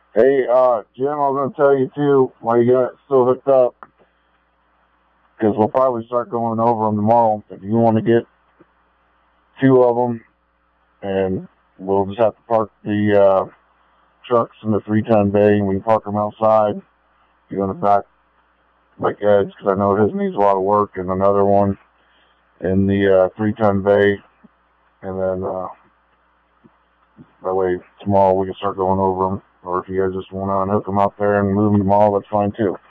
Hey, Jim, I was going to tell you too while you got it still hooked up, because we'll probably start going over them tomorrow. If you want to get two of them, and we'll just have to park the trucks in the 3-ton bay, and we can park them outside. If you want to back like Ed's, because I know his needs a lot of work, and another one in the 3-ton bay, and then that way tomorrow we can start going over them. Or if you guys just want to unhook them out there and move them tomorrow, that's fine too.